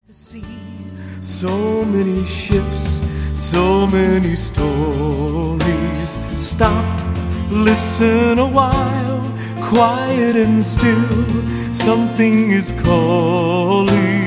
See so many ships, so many stories. Stop, listen a while, quiet and still. Something is calling.